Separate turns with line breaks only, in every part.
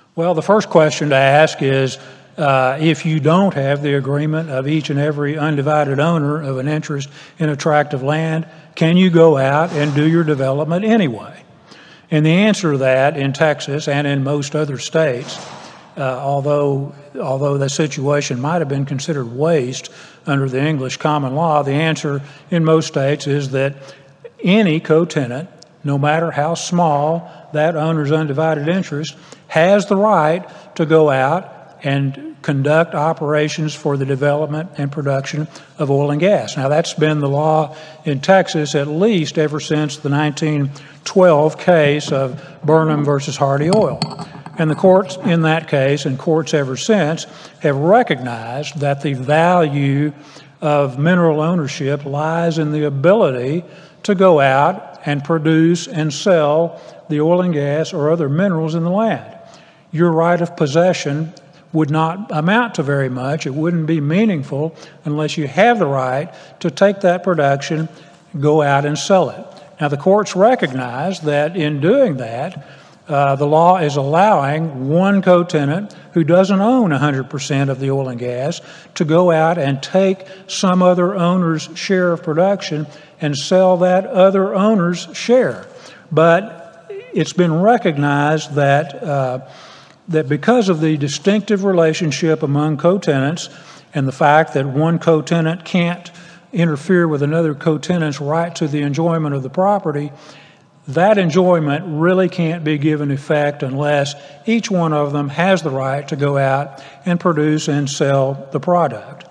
Well, the first question to ask is, if you don't have the agreement of each and every undivided owner of an interest in a tract of land, can you go out and do your development anyway? And the answer to that in Texas and in most other states, although the situation might have been considered waste under the English common law, the answer in most states is that any co-tenant, no matter how small that owner's undivided interest, has the right to go out and conduct operations for the development and production of oil and gas. Now, that's been the law in Texas at least ever since the 1912 case of Burnham versus Hardy Oil. And the courts in that case, and courts ever since, have recognized that the value of mineral ownership lies in the ability to go out and produce and sell the oil and gas or other minerals in the land. Your right of possession would not amount to very much. It wouldn't be meaningful unless you have the right to take that production, go out and sell it. Now, the courts recognize that in doing that, the law is allowing one co-tenant who doesn't own 100% of the oil and gas to go out and take some other owner's share of production and sell that other owner's share. But it's been recognized that because of the distinctive relationship among co-tenants and the fact that one co-tenant can't interfere with another co-tenant's right to the enjoyment of the property, that enjoyment really can't be given effect unless each one of them has the right to go out and produce and sell the product.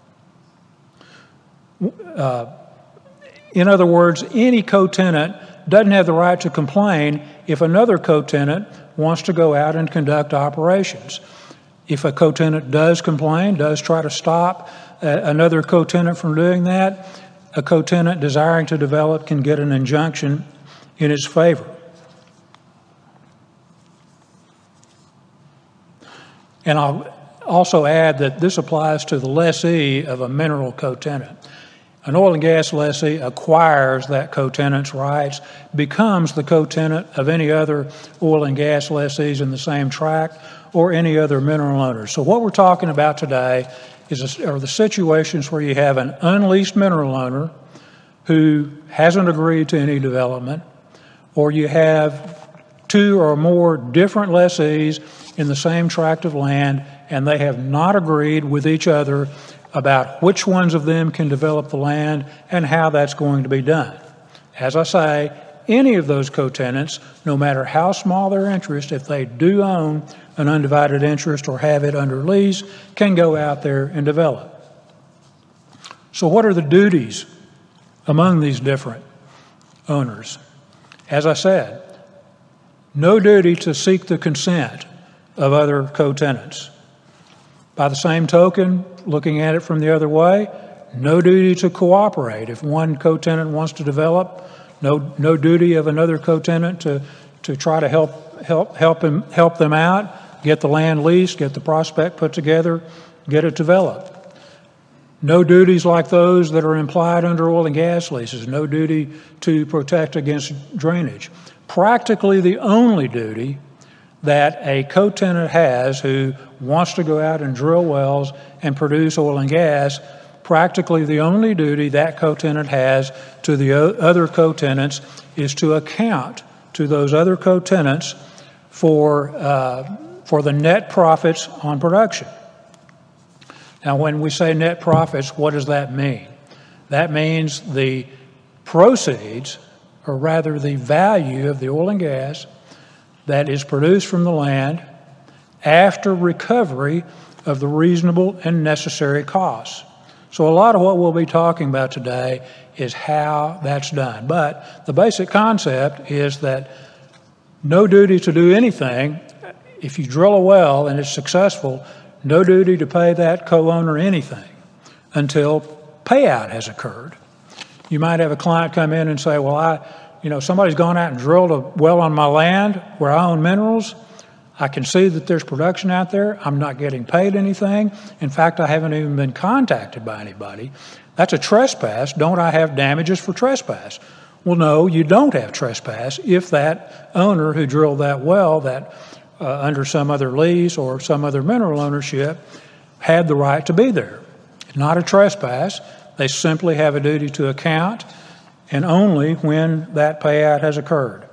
In other words, any co-tenant doesn't have the right to complain if another co-tenant wants to go out and conduct operations. If a co-tenant does complain, does try to stop another co-tenant from doing that, a co-tenant desiring to develop can get an injunction in its favor. And I'll also add that this applies to the lessee of a mineral co-tenant. An oil and gas lessee acquires that co-tenant's rights, becomes the co-tenant of any other oil and gas lessees in the same tract or any other mineral owner. So what we're talking about today are the situations where you have an unleased mineral owner who hasn't agreed to any development, or you have two or more different lessees in the same tract of land and they have not agreed with each other about which ones of them can develop the land and how that's going to be done. As I say, any of those co-tenants, no matter how small their interest, if they do own an undivided interest or have it under lease, can go out there and develop. So what are the duties among these different owners? As I said, no duty to seek the consent of other co-tenants. By the same token, looking at it from the other way, no duty to cooperate. If one co-tenant wants to develop, no duty of another co-tenant to try to help them out, get the land leased, get the prospect put together, get it developed. No duties like those that are implied under oil and gas leases. No duty to protect against drainage. Practically the only duty that a co-tenant has who wants to go out and drill wells and produce oil and gas, practically the only duty that co-tenant has to the other co-tenants is to account to those other co-tenants for the net profits on production. Now, when we say net profits, what does that mean? That means the proceeds, or rather the value of the oil and gas that is produced from the land after recovery of the reasonable and necessary costs. So a lot of what we'll be talking about today is how that's done. But the basic concept is that no duty to do anything. If you drill a well and it's successful, no duty to pay that co-owner anything until payout has occurred. You might have a client come in and say, well, somebody's gone out and drilled a well on my land where I own minerals. I can see that there's production out there. I'm not getting paid anything. In fact, I haven't even been contacted by anybody. That's a trespass. Don't I have damages for trespass? Well, no, you don't have trespass if that owner who drilled that well, that under some other lease or some other mineral ownership had the right to be there. It's not a trespass. They simply have a duty to account, and only when that payout has occurred.